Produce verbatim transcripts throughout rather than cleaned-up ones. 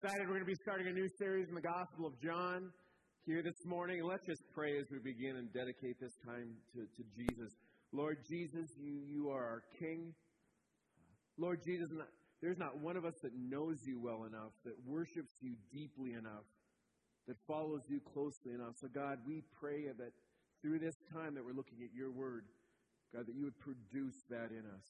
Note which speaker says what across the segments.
Speaker 1: Excited we're going to be starting a new series in the Gospel of John here this morning. And let's just pray as we begin and dedicate this time to, to Jesus. Lord Jesus, you, you are our King. Lord Jesus, there's not one of us that knows you well enough, that worships you deeply enough, that follows you closely enough. So God, we pray that through this time that we're looking at your word, God, that you would produce that in us.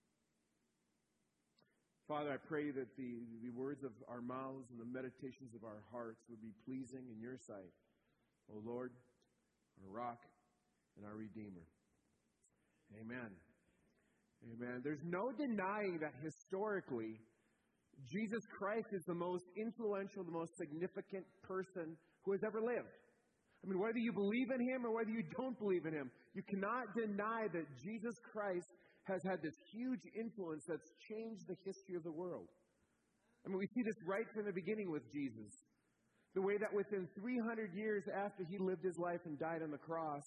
Speaker 1: Father, I pray that the, the words of our mouths and the meditations of our hearts would be pleasing in your sight. O Lord, our rock and our Redeemer. Amen. Amen. There's no denying that historically, Jesus Christ is the most influential, the most significant person who has ever lived. I mean, whether you believe in him or whether you don't believe in him, you cannot deny that Jesus Christ has had this huge influence that's changed the history of the world. I mean, we see this right from the beginning with Jesus. The way that within three hundred years after he lived his life and died on the cross,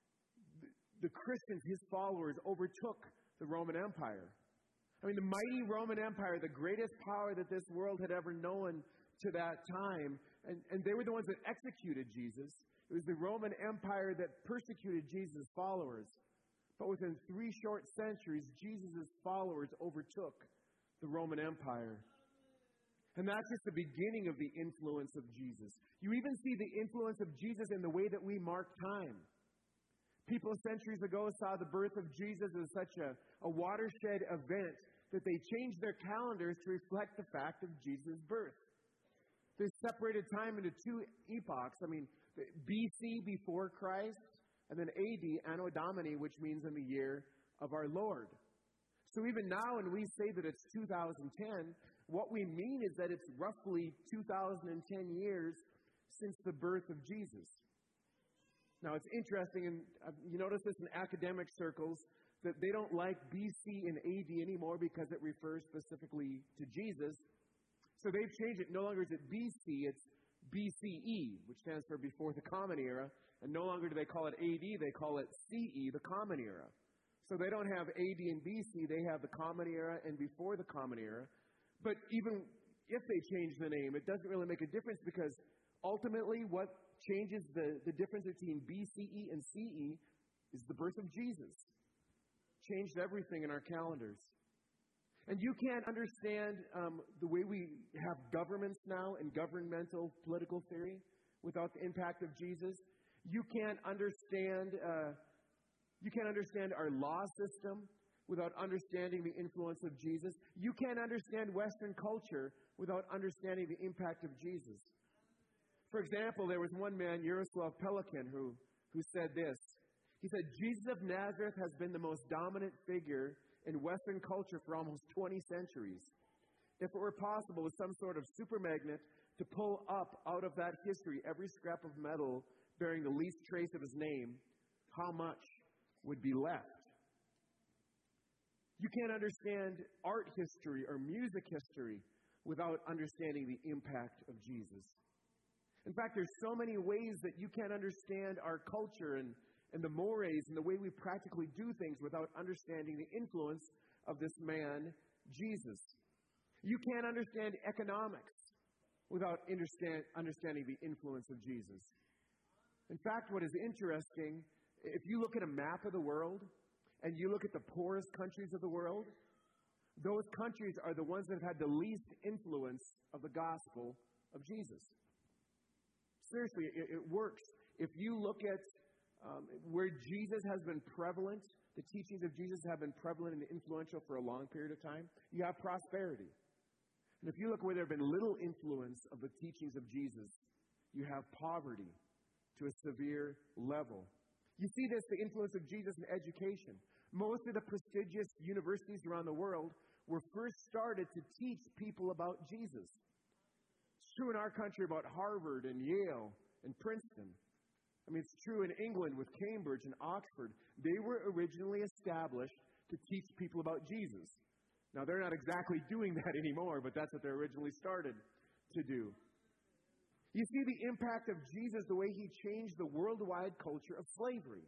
Speaker 1: the Christians, his followers, overtook the Roman Empire. I mean, the mighty Roman Empire, the greatest power that this world had ever known to that time, and, and they were the ones that executed Jesus. It was the Roman Empire that persecuted Jesus' followers. But within three short centuries, Jesus' followers overtook the Roman Empire. And that's just the beginning of the influence of Jesus. You even see the influence of Jesus in the way that we mark time. People centuries ago saw the birth of Jesus as such a, a watershed event that they changed their calendars to reflect the fact of Jesus' birth. They separated time into two epochs. I mean, B C, before Christ, and then A D, Anno Domini, which means in the year of our Lord. So even now when we say that it's two thousand ten, what we mean is that it's roughly two thousand ten years since the birth of Jesus. Now it's interesting, and you notice this in academic circles, that they don't like B C and A D anymore because it refers specifically to Jesus. So they've changed it. No longer is it B C, it's B C E, which stands for before the Common Era. And no longer do they call it A D, they call it C E, the Common Era. So they don't have A D and B C, they have the Common Era and before the Common Era. But even if they change the name, it doesn't really make a difference because ultimately what changes the, the difference between B C E and C E is the birth of Jesus. Changed everything in our calendars. And you can't understand um, the way we have governments now and governmental political theory without the impact of Jesus. You can't understand. Uh, you can't understand our law system without understanding the influence of Jesus. You can't understand Western culture without understanding the impact of Jesus. For example, there was one man, Yaroslav Pelikan, who who said this. He said, "Jesus of Nazareth has been the most dominant figure in Western culture for almost twenty centuries. If it were possible with some sort of super magnet to pull up out of that history every scrap of metal bearing the least trace of his name, how much would be left?" You can't understand art history or music history without understanding the impact of Jesus. In fact, there's so many ways that you can't understand our culture and and the mores and the way we practically do things without understanding the influence of this man, Jesus. You can't understand economics without understand, understanding the influence of Jesus. In fact, what is interesting, if you look at a map of the world and you look at the poorest countries of the world, those countries are the ones that have had the least influence of the gospel of Jesus. Seriously, it, it works. If you look at Um, where Jesus has been prevalent, the teachings of Jesus have been prevalent and influential for a long period of time, you have prosperity. And if you look where there have been little influence of the teachings of Jesus, you have poverty to a severe level. You see this, the influence of Jesus in education. Most of the prestigious universities around the world were first started to teach people about Jesus. It's true in our country about Harvard and Yale and Princeton. I mean, it's true in England with Cambridge and Oxford. They were originally established to teach people about Jesus. Now, they're not exactly doing that anymore, but that's what they originally started to do. You see the impact of Jesus, the way he changed the worldwide culture of slavery.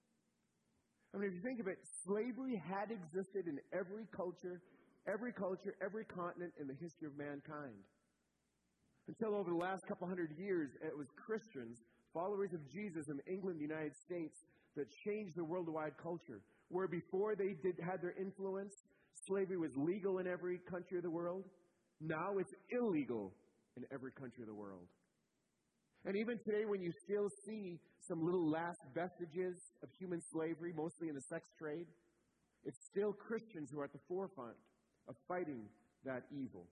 Speaker 1: I mean, if you think of it, slavery had existed in every culture, every culture, every continent in the history of mankind. Until over the last couple hundred years, it was Christians, followers of Jesus in England, the United States, that changed the worldwide culture. Where before they did had their influence, slavery was legal in every country of the world. Now it's illegal in every country of the world. And even today, when you still see some little last vestiges of human slavery, mostly in the sex trade, it's still Christians who are at the forefront of fighting that evil.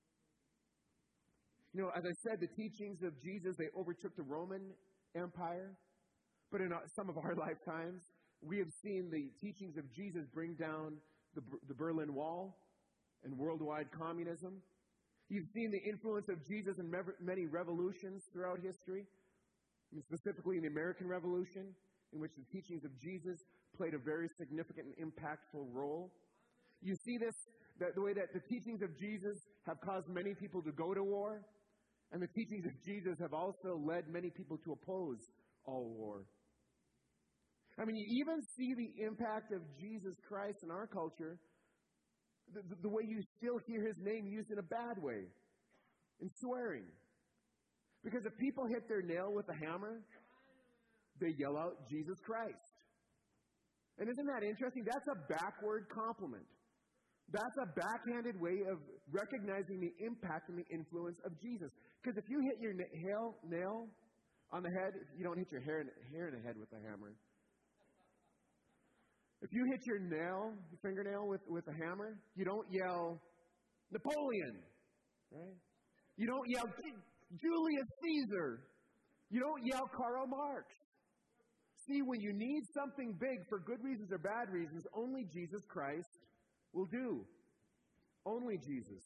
Speaker 1: You know, as I said, the teachings of Jesus, they overtook the Roman Empire. But in some of our lifetimes, we have seen the teachings of Jesus bring down the, the Berlin Wall and worldwide communism. You've seen the influence of Jesus in many revolutions throughout history, I mean, specifically in the American Revolution, in which the teachings of Jesus played a very significant and impactful role. You see this, that the way that the teachings of Jesus have caused many people to go to war, and the teachings of Jesus have also led many people to oppose all war. I mean, you even see the impact of Jesus Christ in our culture, the, the, the way you still hear his name used in a bad way, in swearing. Because if people hit their nail with a hammer, they yell out, Jesus Christ. And isn't that interesting? That's a backward compliment. That's a backhanded way of recognizing the impact and the influence of Jesus. Because if you hit your nail, nail on the head, you don't hit your hair in, hair in the head with a hammer. If you hit your nail, your fingernail with, with a hammer, you don't yell, Napoleon, right? You don't yell, Julius Caesar. You don't yell, Karl Marx. See, when you need something big for good reasons or bad reasons, only Jesus Christ will do. Only Jesus.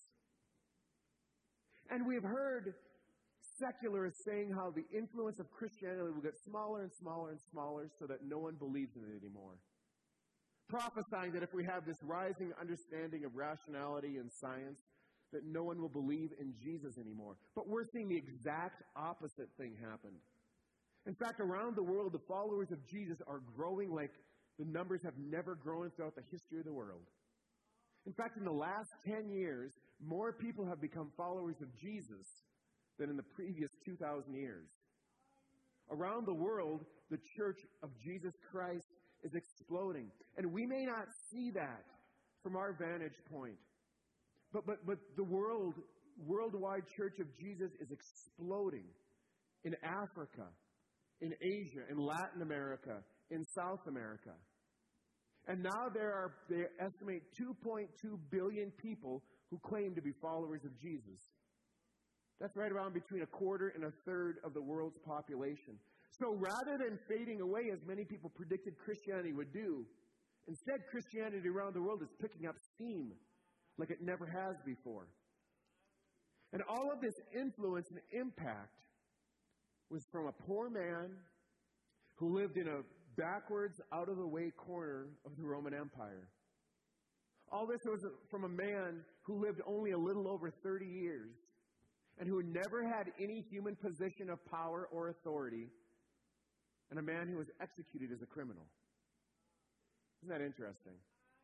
Speaker 1: And we've heard secularists saying how the influence of Christianity will get smaller and smaller and smaller so that no one believes in it anymore. Prophesying that if we have this rising understanding of rationality and science, that no one will believe in Jesus anymore. But we're seeing the exact opposite thing happen. In fact, around the world, the followers of Jesus are growing like the numbers have never grown throughout the history of the world. In fact, in the last ten years, more people have become followers of Jesus than in the previous two thousand years. Around the world, the Church of Jesus Christ is exploding. And we may not see that from our vantage point. But, but, but the world, worldwide Church of Jesus is exploding in Africa, in Asia, in Latin America, in South America. And now there are, they estimate two point two billion people who claim to be followers of Jesus. That's right around between a quarter and a third of the world's population. So rather than fading away as many people predicted Christianity would do, instead Christianity around the world is picking up steam like it never has before. And all of this influence and impact was from a poor man who lived in a backwards, out-of-the-way corner of the Roman Empire. All this was from a man who lived only a little over thirty years and who never had any human position of power or authority, and a man who was executed as a criminal. Isn't that interesting?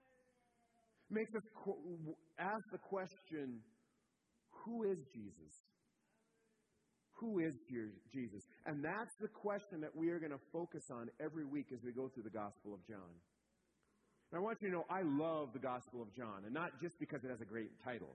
Speaker 1: It makes us qu- ask the question, who is Jesus? Who is Jesus? And that's the question that we are going to focus on every week as we go through the Gospel of John. And I want you to know I love the Gospel of John, and not just because it has a great title.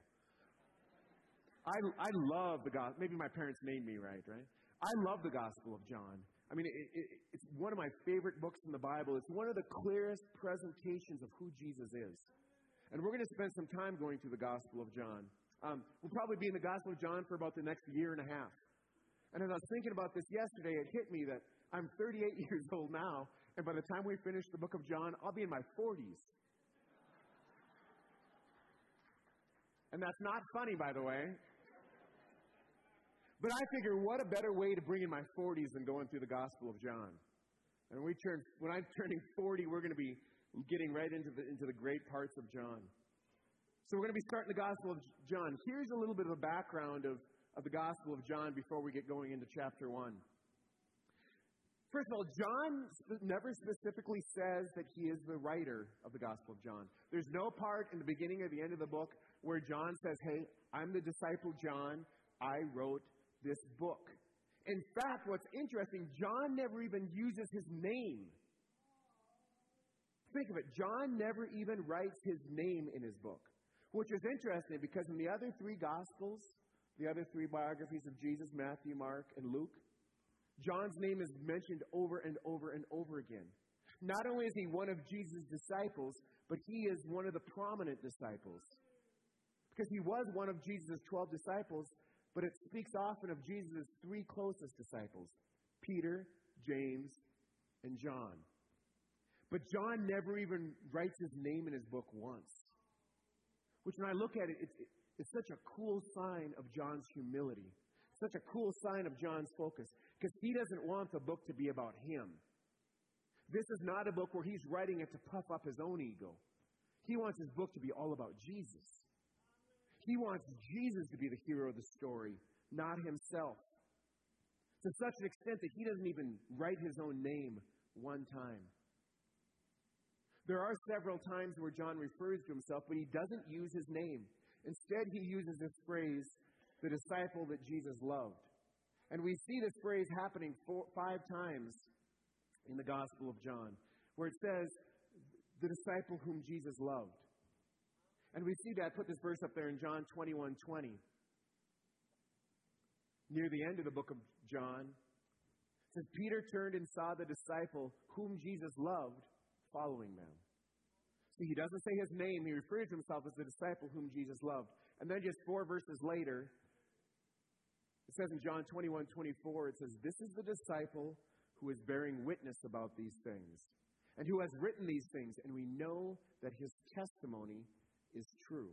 Speaker 1: I, I love the Gospel. Maybe my parents named me right, right? I love the Gospel of John. I mean, it, it, it's one of my favorite books in the Bible. It's one of the clearest presentations of who Jesus is. And we're going to spend some time going through the Gospel of John. Um, we'll probably be in the Gospel of John for about the next year and a half. And as I was thinking about this yesterday, it hit me that I'm thirty-eight years old now, and by the time we finish the book of John, I'll be in my forties. And that's not funny, by the way. But I figure, what a better way to bring in my forties than going through the Gospel of John. And when we turn, when I'm turning forty, we're going to be getting right into the into the great parts of John. So we're going to be starting the Gospel of John. Here's a little bit of a background of of the Gospel of John before we get going into chapter one. First of all, John never specifically says that he is the writer of the Gospel of John. There's no part in the beginning or the end of the book where John says, hey, I'm the disciple John. I wrote this book. In fact, what's interesting, John never even uses his name. Think of it. John never even writes his name in his book, which is interesting because in the other three Gospels, the other three biographies of Jesus, Matthew, Mark, and Luke, John's name is mentioned over and over and over again. Not only is he one of Jesus' disciples, but he is one of the prominent disciples. Because he was one of Jesus' twelve disciples, but it speaks often of Jesus' three closest disciples, Peter, James, and John. But John never even writes his name in his book once. Which when I look at it, it's, it's such a cool sign of John's humility. Such a cool sign of John's focus. Because he doesn't want the book to be about him. This is not a book where he's writing it to puff up his own ego. He wants his book to be all about Jesus. He wants Jesus to be the hero of the story, not himself. To such an extent that he doesn't even write his own name one time. There are several times where John refers to himself, but he doesn't use his name. Instead, he uses this phrase, the disciple that Jesus loved. And we see this phrase happening four, five times in the Gospel of John, where it says, the disciple whom Jesus loved. And we see that, put this verse up there in John twenty-one twenty. Near the end of the book of John, it says, Peter turned and saw the disciple whom Jesus loved following them. See, he doesn't say his name. He refers to himself as the disciple whom Jesus loved. And then just four verses later, it says in John twenty-one twenty-four, it says, this is the disciple who is bearing witness about these things, and who has written these things, and we know that his testimony is true.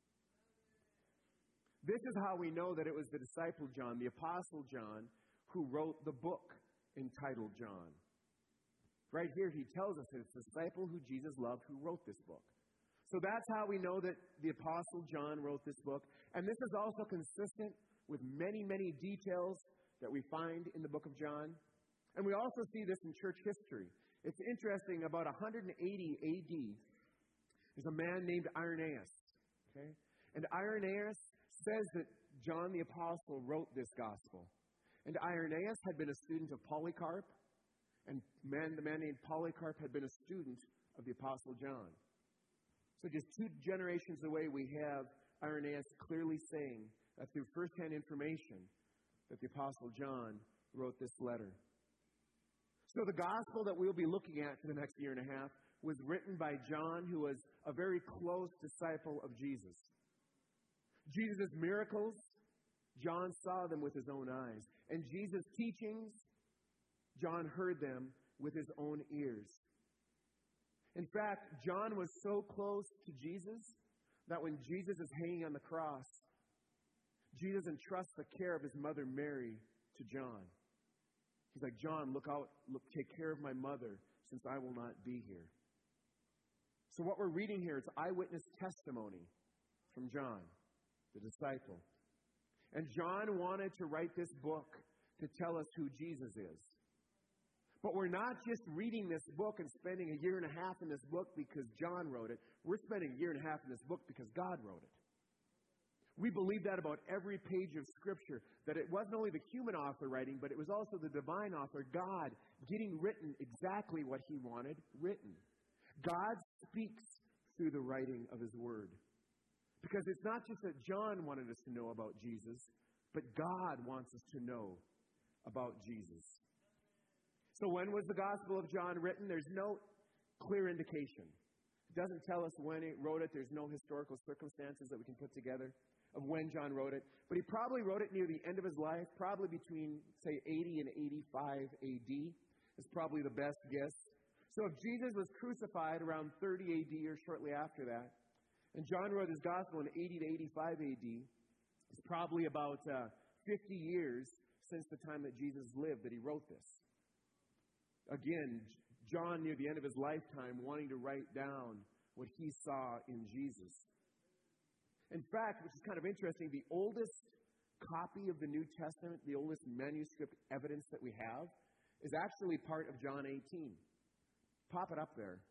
Speaker 1: This is how we know that it was the disciple John, the apostle John, who wrote the book entitled John. Right here, he tells us that it's the disciple who Jesus loved who wrote this book. So that's how we know that the apostle John wrote this book. And this is also consistent with many, many details that we find in the book of John. And we also see this in church history. It's interesting, about one hundred eighty A D, there's a man named Irenaeus. Okay? And Irenaeus says that John the Apostle wrote this gospel. And Irenaeus had been a student of Polycarp, and man, the man named Polycarp had been a student of the Apostle John. So just two generations away, we have Irenaeus clearly saying that through firsthand information that the Apostle John wrote this letter. So the gospel that we'll be looking at for the next year and a half was written by John, who was a very close disciple of Jesus. Jesus' miracles, John saw them with his own eyes. And Jesus' teachings, John heard them with his own ears. In fact, John was so close to Jesus that when Jesus is hanging on the cross, Jesus entrusts the care of his mother Mary to John. He's like, John, look out, look, take care of my mother, since I will not be here. So what we're reading here is eyewitness testimony from John, the disciple. And John wanted to write this book to tell us who Jesus is. But we're not just reading this book and spending a year and a half in this book because John wrote it. We're spending a year and a half in this book because God wrote it. We believe that about every page of Scripture, that it wasn't only the human author writing, but it was also the divine author, God, getting written exactly what he wanted written. God speaks through the writing of his word. Because it's not just that John wanted us to know about Jesus, but God wants us to know about Jesus. So when was the Gospel of John written? There's no clear indication. It doesn't tell us when he wrote it. There's no historical circumstances that we can put together of when John wrote it. But he probably wrote it near the end of his life, probably between, say, eighty and eighty-five A D is probably the best guess. So if Jesus was crucified around thirty A D or shortly after that, and John wrote his gospel in eighty to eighty-five A D, it's probably about uh, fifty years since the time that Jesus lived that he wrote this. Again, John, near the end of his lifetime, wanting to write down what he saw in Jesus. In fact, which is kind of interesting, the oldest copy of the New Testament, the oldest manuscript evidence that we have, is actually part of John eighteen. Pop it up there.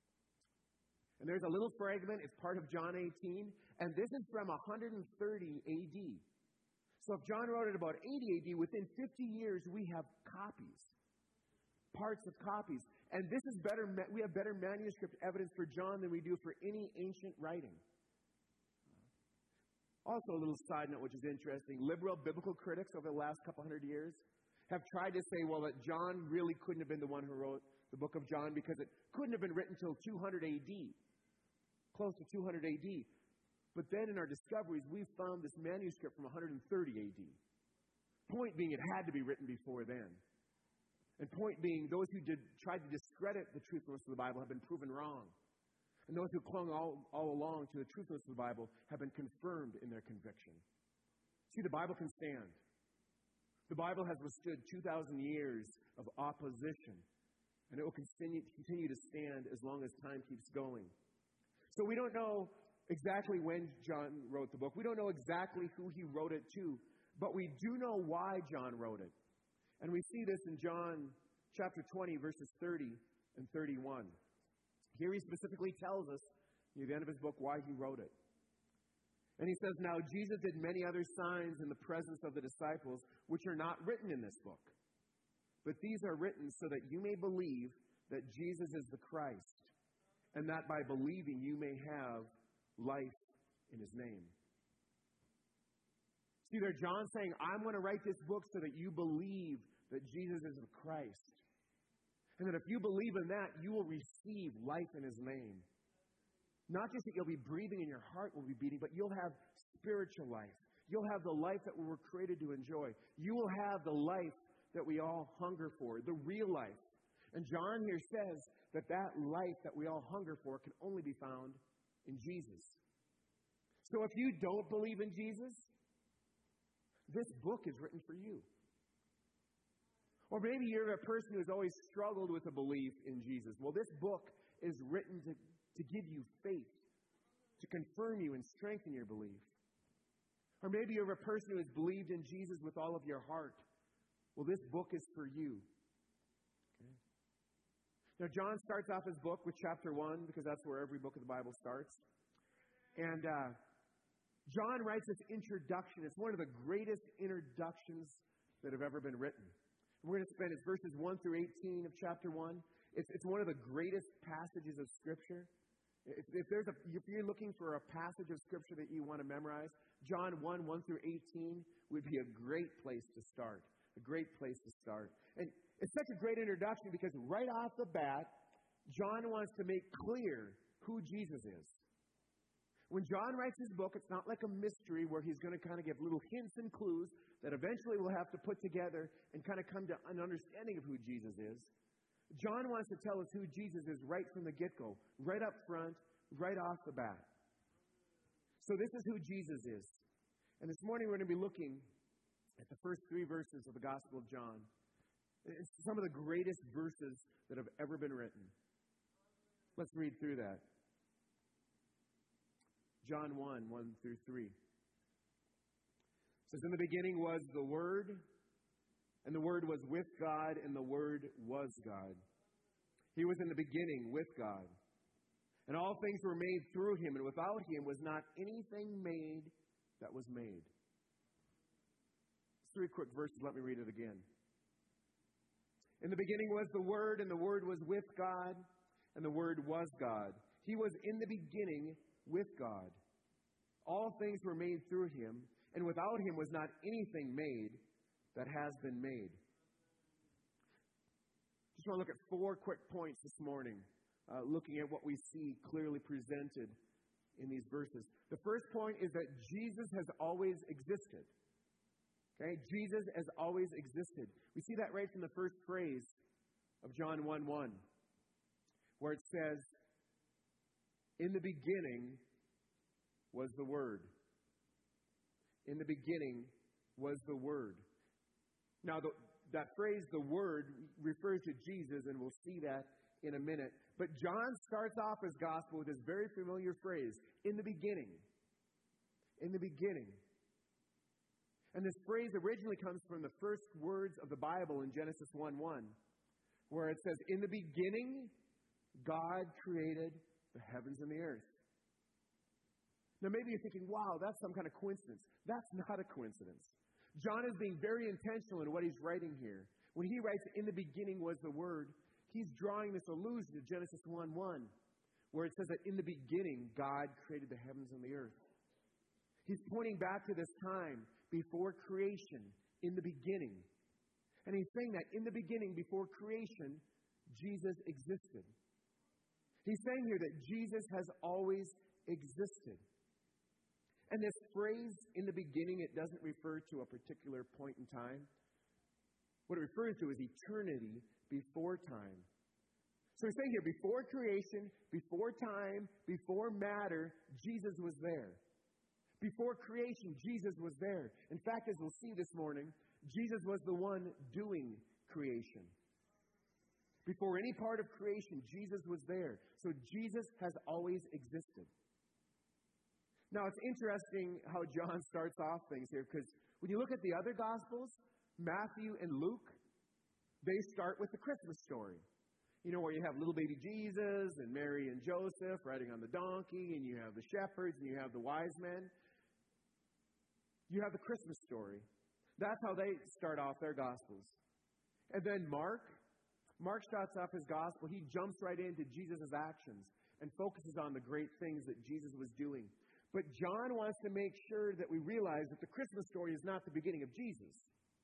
Speaker 1: And there's a little fragment, it's part of John eighteen, and this is from one hundred thirty A D. So if John wrote it about eighty A D, within fifty years, we have copies, parts of copies. And this is better, we have better manuscript evidence for John than we do for any ancient writing. Also, a little side note, which is interesting. Liberal biblical critics over the last couple hundred years have tried to say, well, that John really couldn't have been the one who wrote the book of John because it couldn't have been written until two hundred A D, close to two hundred A D. But then in our discoveries, we found this manuscript from one hundred thirty A D. Point being, it had to be written before then. And point being, those who did tried to discredit the truthfulness of the Bible have been proven wrong. And those who clung all, all along to the truthfulness of the Bible have been confirmed in their conviction. See, the Bible can stand. The Bible has withstood two thousand years of opposition. And it will continue, continue to stand as long as time keeps going. So we don't know exactly when John wrote the book. We don't know exactly who he wrote it to. But we do know why John wrote it. And we see this in John chapter twenty, verses thirty and thirty-one. Here he specifically tells us, near the end of his book, why he wrote it. And he says, now Jesus did many other signs in the presence of the disciples, which are not written in this book. But these are written so that you may believe that Jesus is the Christ, and that by believing you may have life in his name. See there, John saying, I'm going to write this book so that you believe that Jesus is the Christ. And that if you believe in that, you will receive life in his name. Not just that you'll be breathing and your heart will be beating, but you'll have spiritual life. You'll have the life that we were created to enjoy. You will have the life that we all hunger for, the real life. And John here says that that life that we all hunger for can only be found in Jesus. So if you don't believe in Jesus, this book is written for you. Or maybe you're a person who has always struggled with a belief in Jesus. Well, this book is written to, to give you faith, to confirm you and strengthen your belief. Or maybe you're a person who has believed in Jesus with all of your heart. Well, this book is for you. Okay. Now, John starts off his book with chapter one, because that's where every book of the Bible starts. And uh, John writes this introduction. It's one of the greatest introductions that have ever been written. We're going to spend, it's verses one through eighteen of chapter one. It's, it's one of the greatest passages of Scripture. If, if, there's a, if you're looking for a passage of Scripture that you want to memorize, John one, one through eighteen would be a great place to start. A great place to start. And it's such a great introduction because right off the bat, John wants to make clear who Jesus is. When John writes his book, it's not like a mystery where he's going to kind of give little hints and clues that eventually we'll have to put together and kind of come to an understanding of who Jesus is. John wants to tell us who Jesus is right from the get-go, right up front, right off the bat. So this is who Jesus is. And this morning we're going to be looking at the first three verses of the Gospel of John. It's some of the greatest verses that have ever been written. Let's read through that. John one, one through three. It says, in the beginning was the Word, and the Word was with God, and the Word was God. He was in the beginning with God. And all things were made through him, and without him was not anything made that was made. Three quick verses, let me read it again. In the beginning was the Word, and the Word was with God, and the Word was God. He was in the beginning with God. All things were made through him, and without him was not anything made that has been made. Just want to look at four quick points this morning, uh, looking at what we see clearly presented in these verses. The first point is that Jesus has always existed. Okay? Jesus has always existed. We see that right from the first phrase of John one one, where it says, in the beginning was the Word. In the beginning was the Word. Now, the, that phrase, the Word, refers to Jesus, and we'll see that in a minute. But John starts off his gospel with this very familiar phrase, in the beginning. In the beginning. And this phrase originally comes from the first words of the Bible in Genesis one one, where it says, in the beginning, God created the heavens and the earth. Now maybe you're thinking, wow, that's some kind of coincidence. That's not a coincidence. John is being very intentional in what he's writing here. When he writes, in the beginning was the Word, he's drawing this allusion to Genesis one one, where it says that in the beginning, God created the heavens and the earth. He's pointing back to this time before creation, in the beginning. And he's saying that in the beginning, before creation, Jesus existed. He's saying here that Jesus has always existed. And this phrase, in the beginning, it doesn't refer to a particular point in time. What it refers to is eternity before time. So he's saying here, before creation, before time, before matter, Jesus was there. Before creation, Jesus was there. In fact, as we'll see this morning, Jesus was the one doing creation. Before any part of creation, Jesus was there. So Jesus has always existed. Now, it's interesting how John starts off things here, because when you look at the other Gospels, Matthew and Luke, they start with the Christmas story. You know, where you have little baby Jesus and Mary and Joseph riding on the donkey, and you have the shepherds, and you have the wise men. You have the Christmas story. That's how they start off their Gospels. And then Mark, Mark starts off his Gospel. He jumps right into Jesus' actions and focuses on the great things that Jesus was doing. But John wants to make sure that we realize that the Christmas story is not the beginning of Jesus.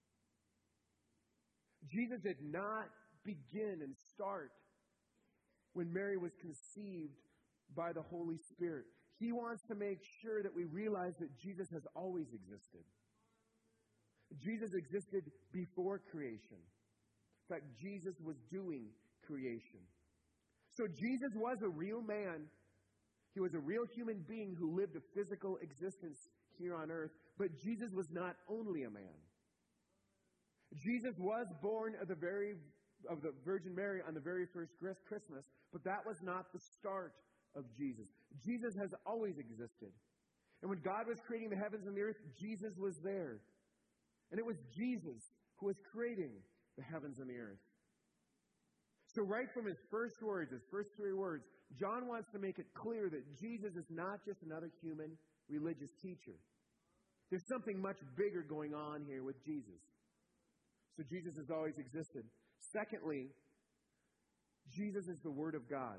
Speaker 1: Jesus did not begin and start when Mary was conceived by the Holy Spirit. He wants to make sure that we realize that Jesus has always existed. Jesus existed before creation. In fact, Jesus was doing creation. So Jesus was a real man. He was a real human being who lived a physical existence here on earth. But Jesus was not only a man. Jesus was born of the very of the Virgin Mary on the very first Christmas, but that was not the start of Jesus. Jesus has always existed. And when God was creating the heavens and the earth, Jesus was there. And it was Jesus who was creating the heavens and the earth. So right from his first words, his first three words, John wants to make it clear that Jesus is not just another human religious teacher. There's something much bigger going on here with Jesus. So Jesus has always existed. Secondly, Jesus is the Word of God.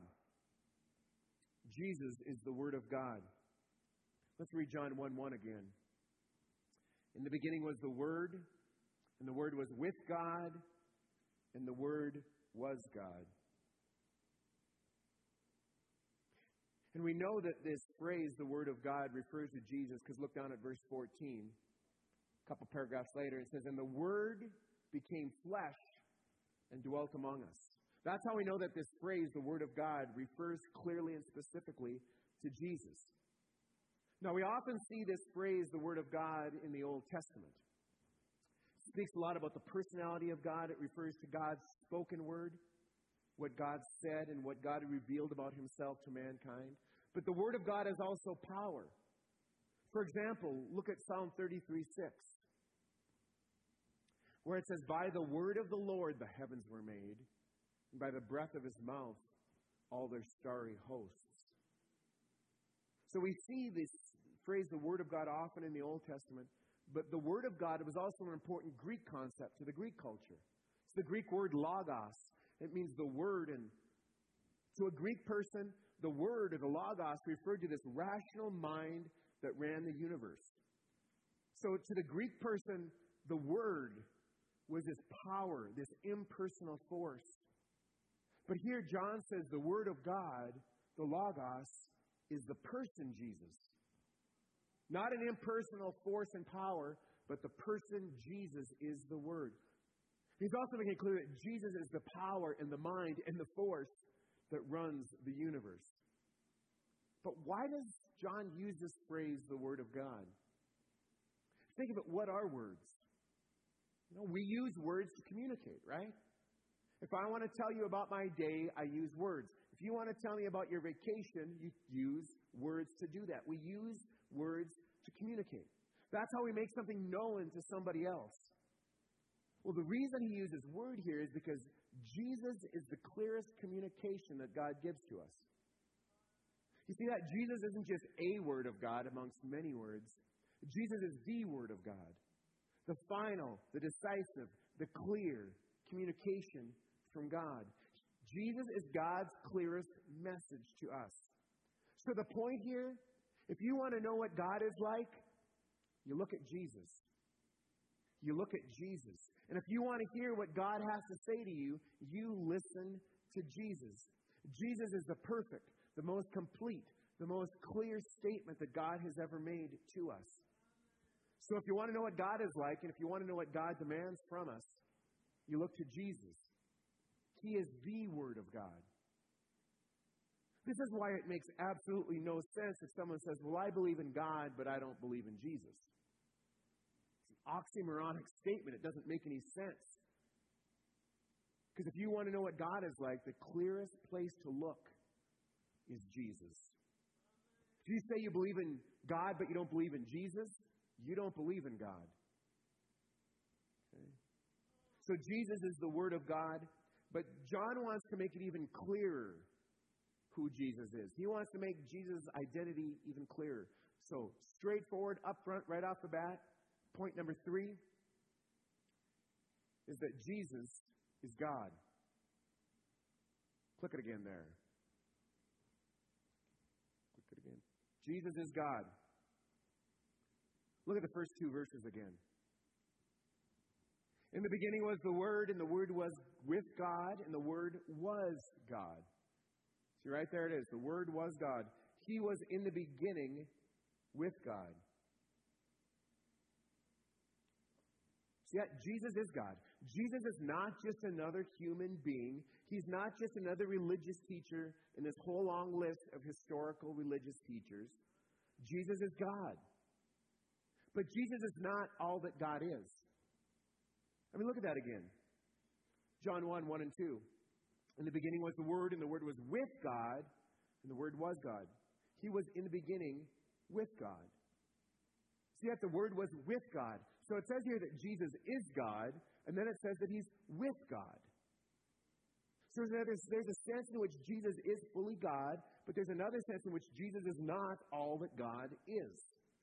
Speaker 1: Jesus is the Word of God. Let's read John one one again. In the beginning was the Word, and the Word was with God, and the Word was God. And we know that this phrase, the Word of God, refers to Jesus, because look down at verse fourteen. A couple paragraphs later, it says, and the Word became flesh and dwelt among us. That's how we know that this phrase, the Word of God, refers clearly and specifically to Jesus. Now, we often see this phrase, the Word of God, in the Old Testament. It speaks a lot about the personality of God. It refers to God's spoken word, what God said and what God revealed about himself to mankind. But the Word of God is also power. For example, look at Psalm thirty-three six, where it says, by the word of the Lord the heavens were made, and by the breath of his mouth all their starry hosts. So we see this phrase, the Word of God, often in the Old Testament. But the Word of God was also an important Greek concept to the Greek culture. It's the Greek word logos. It means the Word. And to a Greek person, the Word, or the logos, referred to this rational mind that ran the universe. So to the Greek person, the Word was this power, this impersonal force. But here John says the Word of God, the logos, is the person Jesus. Not an impersonal force and power, but the person Jesus is the Word. He's also making it clear that Jesus is the power and the mind and the force that runs the universe. But why does John use this phrase, the Word of God? Think of it, what are words? You know, we use words to communicate, right? If I want to tell you about my day, I use words. If you want to tell me about your vacation, you use words to do that. We use words to communicate. That's how we make something known to somebody else. Well, the reason he uses word here is because Jesus is the clearest communication that God gives to us. You see that? Jesus isn't just a word of God amongst many words. Jesus is the Word of God. The final, the decisive, the clear communication from God. Jesus is God's clearest message to us. So the point here, if you want to know what God is like, you look at Jesus. You look at Jesus. And if you want to hear what God has to say to you, you listen to Jesus. Jesus is the perfect, the most complete, the most clear statement that God has ever made to us. So if you want to know what God is like, and if you want to know what God demands from us, you look to Jesus. He is the Word of God. This is why it makes absolutely no sense if someone says, well, I believe in God, but I don't believe in Jesus. It's an oxymoronic statement. It doesn't make any sense. Because if you want to know what God is like, the clearest place to look is Jesus. If you say you believe in God, but you don't believe in Jesus, you don't believe in God. Okay? So Jesus is the Word of God, but John wants to make it even clearer who Jesus is. He wants to make Jesus' identity even clearer. So, straightforward, up front, right off the bat, point number three is that Jesus is God. Click it again there. Click it again. Jesus is God. Look at the first two verses again. In the beginning was the Word, and the Word was with God, and the Word was God. See, right there it is. The Word was God. He was in the beginning with God. See, yeah, Jesus is God. Jesus is not just another human being. He's not just another religious teacher in this whole long list of historical religious teachers. Jesus is God. But Jesus is not all that God is. I mean, look at that again. John one, one and two. In the beginning was the Word, and the Word was with God, and the Word was God. He was in the beginning with God. See that the Word was with God. So it says here that Jesus is God, and then it says that He's with God. So there's, there's a sense in which Jesus is fully God, but there's another sense in which Jesus is not all that God is.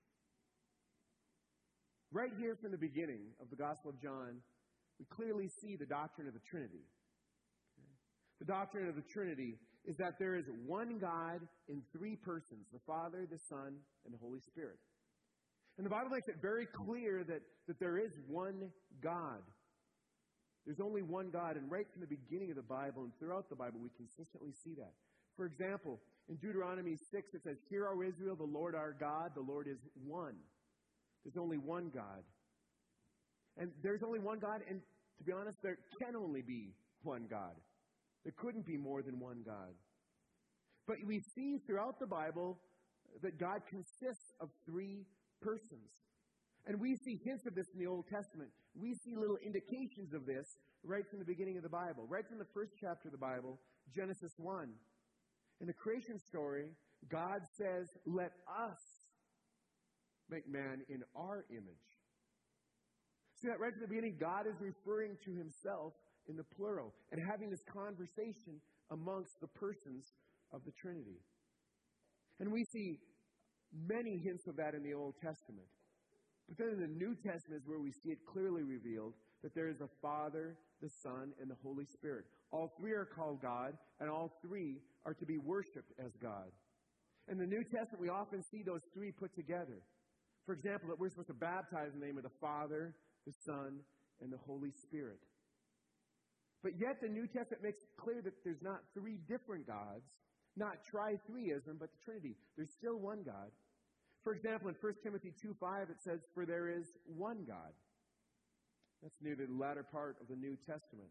Speaker 1: Right here from the beginning of the Gospel of John, we clearly see the doctrine of the Trinity. The doctrine of the Trinity is that there is one God in three persons, the Father, the Son, and the Holy Spirit. And the Bible makes it very clear that, that there is one God. There's only one God, and right from the beginning of the Bible and throughout the Bible, we consistently see that. For example, in Deuteronomy six, it says, "Hear, O Israel, the Lord our God, the Lord is one." There's only one God. And there's only one God, and to be honest, there can only be one God. There couldn't be more than one God. But we see throughout the Bible that God consists of three persons. And we see hints of this in the Old Testament. We see little indications of this right from the beginning of the Bible. Right from the first chapter of the Bible, Genesis one. In the creation story, God says, "Let us make man in our image." See that right from the beginning, God is referring to Himself in the plural and having this conversation amongst the persons of the Trinity. And we see many hints of that in the Old Testament. But then in the New Testament is where we see it clearly revealed that there is a Father, the Son, and the Holy Spirit. All three are called God, and all three are to be worshipped as God. In the New Testament, we often see those three put together. For example, that we're supposed to baptize in the name of the Father, the Son, and the Holy Spirit. But yet the New Testament makes it clear that there's not three different gods, not tri-threeism, but the Trinity. There's still one God. For example, in First Timothy two five, it says, "For there is one God." That's near the latter part of the New Testament.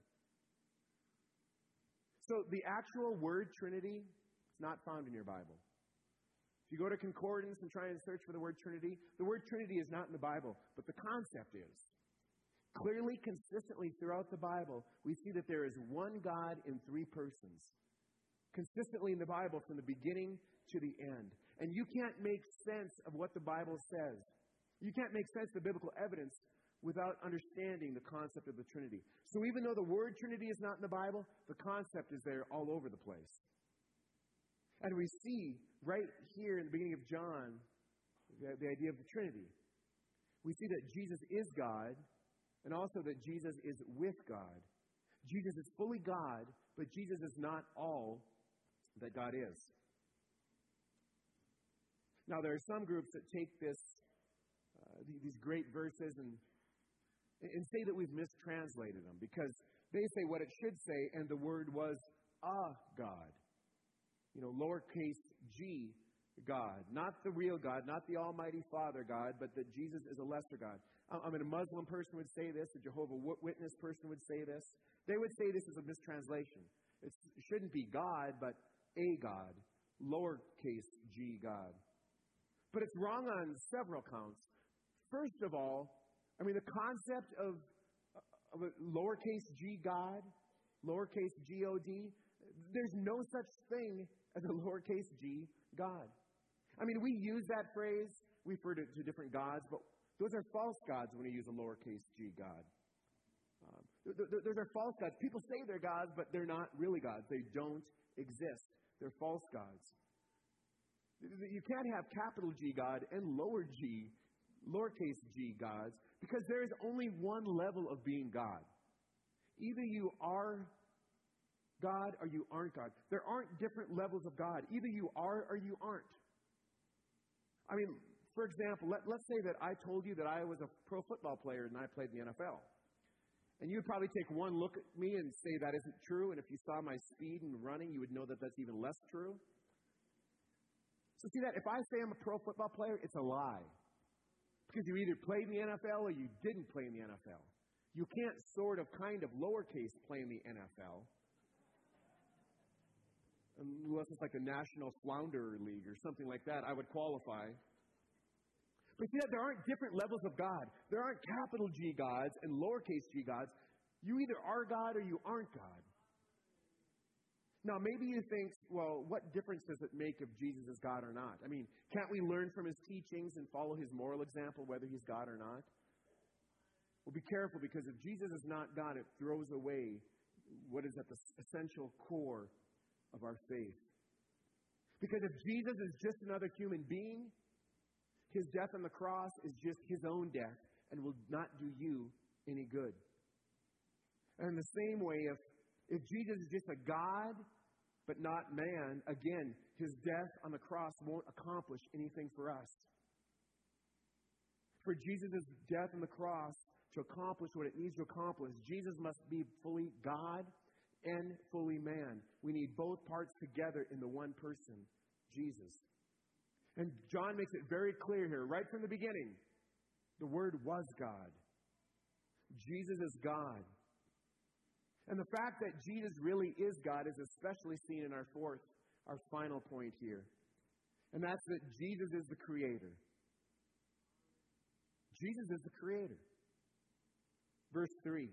Speaker 1: So the actual word Trinity is not found in your Bible. If you go to Concordance and try and search for the word Trinity, the word Trinity is not in the Bible, but the concept is. Clearly, consistently throughout the Bible, we see that there is one God in three persons. Consistently in the Bible from the beginning to the end. And you can't make sense of what the Bible says. You can't make sense of the biblical evidence without understanding the concept of the Trinity. So even though the word Trinity is not in the Bible, the concept is there all over the place. And we see right here in the beginning of John the, the idea of the Trinity. we see that Jesus is God, and also that Jesus is with God. Jesus is fully God, but Jesus is not all that God is. Now, there are some groups that take this, uh, these great verses and, and say that we've mistranslated them, because they say what it should say, and the word was a God. You know, lowercase g God. Not the real God, not the Almighty Father God, but that Jesus is a lesser God. I mean, a Muslim person would say this, a Jehovah's Witness person would say this. They would say this is a mistranslation. It's, it shouldn't be God, but a God, lowercase g God. But it's wrong on several counts. First of all, I mean, the concept of, of a lowercase g God, lowercase G O D, there's no such thing as a lowercase g God. I mean, we use that phrase, we refer to, to different gods, but those are false gods when we use a lowercase g God. Um, th- th- those are false gods. People say they're gods, but they're not really gods. They don't exist. They're false gods. You can't have capital G God and lower g, lowercase g gods, because there is only one level of being God. Either you are God or you aren't God. There aren't different levels of God. Either you are or you aren't. I mean, for example, let, let's say that I told you that I was a pro football player and I played in the N F L. And you'd probably take one look at me and say that isn't true. And if you saw my speed and running, you would know that that's even less true. So see that, if I say I'm a pro football player, it's a lie. Because you either played in the N F L or you didn't play in the N F L. You can't sort of, kind of, lowercase play in the N F L. Unless it's like the National Flounder League or something like that, I would qualify. But see that there aren't different levels of God. There aren't capital G gods and lowercase g gods. You either are God or you aren't God. Now, maybe you think, well, what difference does it make if Jesus is God or not? I mean, can't we learn from his teachings and follow his moral example whether he's God or not? Well, be careful, because if Jesus is not God, it throws away what is at the essential core of our faith. Because if Jesus is just another human being, his death on the cross is just his own death and will not do you any good. And in the same way, if, if Jesus is just a God but not man, again, his death on the cross won't accomplish anything for us. For Jesus' death on the cross to accomplish what it needs to accomplish, Jesus must be fully God and fully man. We need both parts together in the one person, Jesus. And John makes it very clear here, right from the beginning. The Word was God. Jesus is God. And the fact that Jesus really is God is especially seen in our fourth, our final point here. And that's that Jesus is the Creator. Jesus is the Creator. Verse three.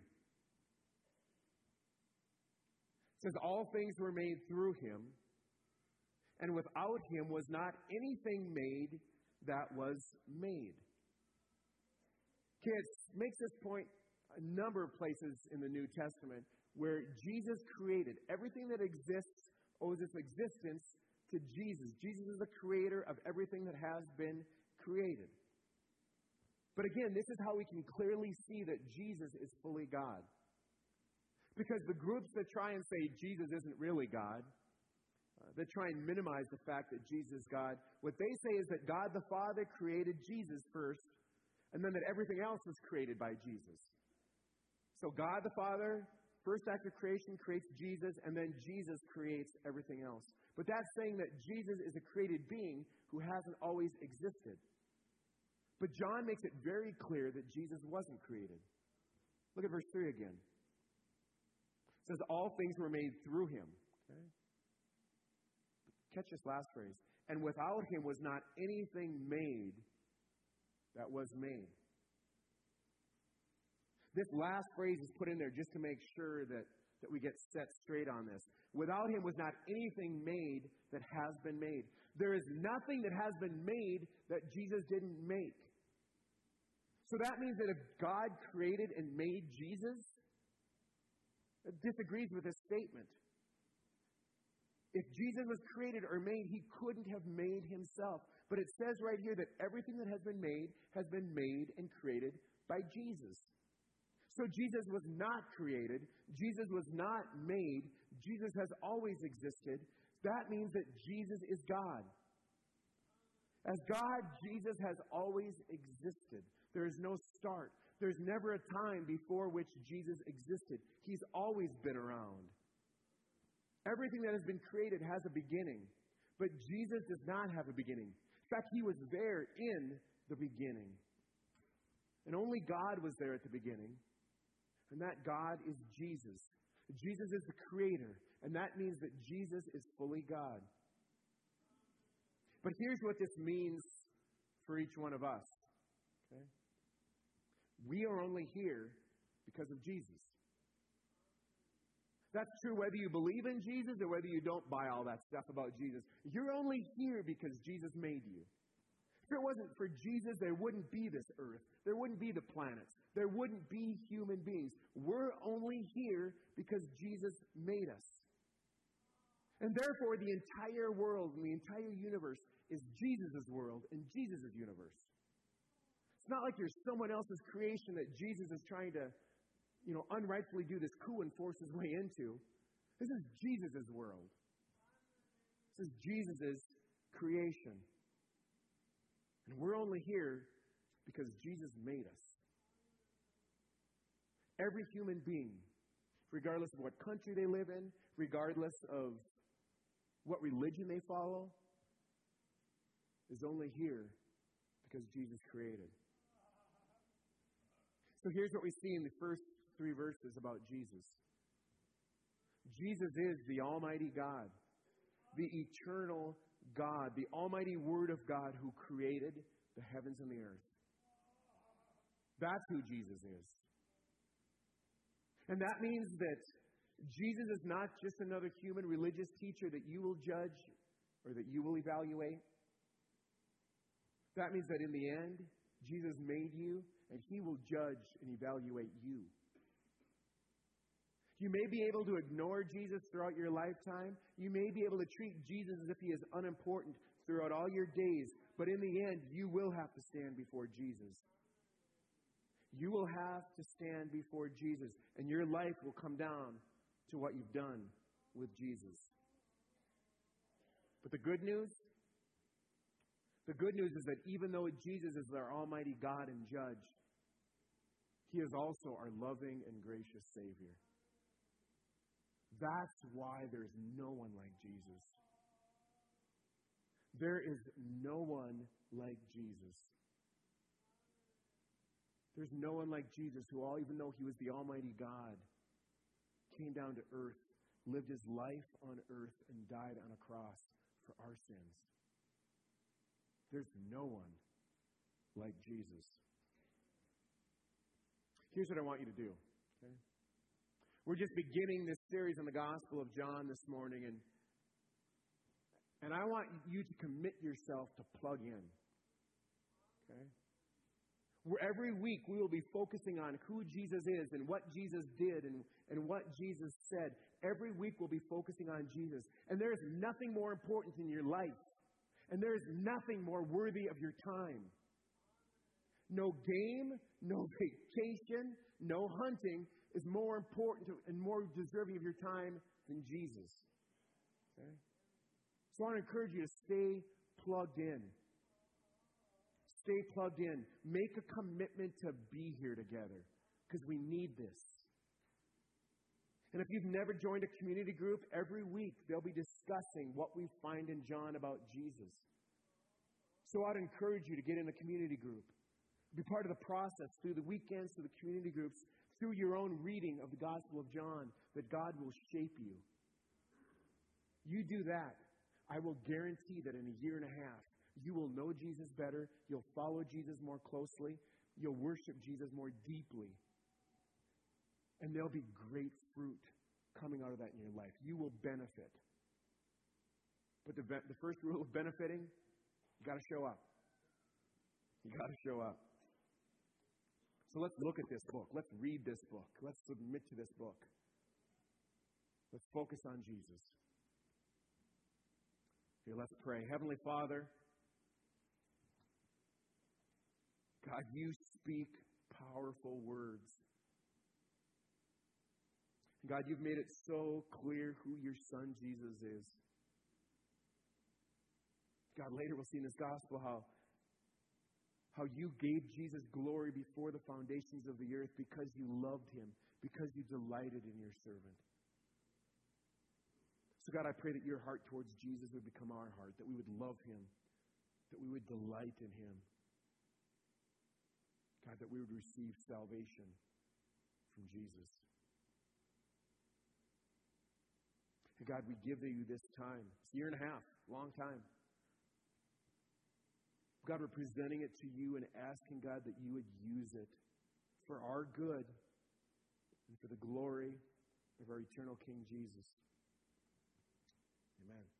Speaker 1: It says, all things were made through him, and without him was not anything made that was made. Okay, it makes this point a number of places in the New Testament where Jesus created. Everything that exists owes its existence to Jesus. Jesus is the creator of everything that has been created. But again, this is how we can clearly see that Jesus is fully God. Because the groups that try and say Jesus isn't really God, uh, that try and minimize the fact that Jesus is God, what they say is that God the Father created Jesus first, and then that everything else was created by Jesus. So God the Father, first act of creation, creates Jesus, and then Jesus creates everything else. But that's saying that Jesus is a created being who hasn't always existed. But John makes it very clear that Jesus wasn't created. Look at verse three again. It says, all things were made through him. Okay? Catch this last phrase. And without him was not anything made that was made. This last phrase is put in there just to make sure that, that we get set straight on this. Without him was not anything made that has been made. There is nothing that has been made that Jesus didn't make. So that means that if God created and made Jesus, it disagrees with this statement. If Jesus was created or made, he couldn't have made himself. But it says right here that everything that has been made has been made and created by Jesus. So Jesus was not created. Jesus was not made. Jesus has always existed. That means that Jesus is God. As God, Jesus has always existed. There is no start. There's never a time before which Jesus existed. He's always been around. Everything that has been created has a beginning, but Jesus does not have a beginning. In fact, he was there in the beginning. And only God was there at the beginning, and that God is Jesus. Jesus is the creator, and that means that Jesus is fully God. But here's what this means for each one of us. Okay? We are only here because of Jesus. That's true whether you believe in Jesus or whether you don't buy all that stuff about Jesus. You're only here because Jesus made you. If it wasn't for Jesus, there wouldn't be this earth. There wouldn't be the planets. There wouldn't be human beings. We're only here because Jesus made us. And therefore, the entire world and the entire universe is Jesus' world and Jesus' universe. It's not like you're someone else's creation that Jesus is trying to you know, unrightfully do this coup and force his way into. This is Jesus' world. This is Jesus' creation. And we're only here because Jesus made us. Every human being, regardless of what country they live in, regardless of what religion they follow, is only here because Jesus created. So here's what we see in the first three verses about Jesus. Jesus is the Almighty God, the eternal God, the Almighty Word of God who created the heavens and the earth. That's who Jesus is. And that means that Jesus is not just another human religious teacher that you will judge or that you will evaluate. That means that in the end, Jesus made you and he will judge and evaluate you. You may be able to ignore Jesus throughout your lifetime. You may be able to treat Jesus as if he is unimportant throughout all your days. But in the end, you will have to stand before Jesus. You will have to stand before Jesus. And your life will come down to what you've done with Jesus. But the good news? The good news is that even though Jesus is our Almighty God and Judge, he is also our loving and gracious Savior. That's why there's no one like Jesus. There is no one like Jesus. There's no one like Jesus who, all, even though he was the Almighty God, came down to earth, lived his life on earth, and died on a cross for our sins. There's no one like Jesus. Here's what I want you to do. Okay? We're just beginning this series on the Gospel of John this morning, and and I want you to commit yourself to plug in. Okay? Where every week we will be focusing on who Jesus is and what Jesus did and, and what Jesus said. Every week we'll be focusing on Jesus. And there is nothing more important in your life. And there is nothing more worthy of your time. No game, no vacation, no hunting is more important to, and more deserving of your time than Jesus. Okay? So I want to encourage you to stay plugged in. Stay plugged in. Make a commitment to be here together because we need this. And if you've never joined a community group, every week they'll be discussing what we find in John about Jesus. So I'd encourage you to get in a community group. Be part of the process through the weekends, through the community groups, through your own reading of the Gospel of John, that God will shape you. You do that, I will guarantee that in a year and a half, you will know Jesus better, you'll follow Jesus more closely, you'll worship Jesus more deeply. And there'll be great fruit coming out of that in your life. You will benefit. But the, the first rule of benefiting, you got to show up. You got to show up. So let's look at this book. Let's read this book. Let's submit to this book. Let's focus on Jesus. Here, let's pray. Heavenly Father, God, you speak powerful words. God, you've made it so clear who your Son Jesus is. God, later we'll see in this gospel how, how you gave Jesus glory before the foundations of the earth because you loved him, because you delighted in your servant. So God, I pray that your heart towards Jesus would become our heart, that we would love him, that we would delight in him. God, that we would receive salvation from Jesus. And God, we give you this time. It's a year and a half, long time. God, we're presenting it to you and asking, God, that you would use it for our good and for the glory of our eternal King Jesus. Amen.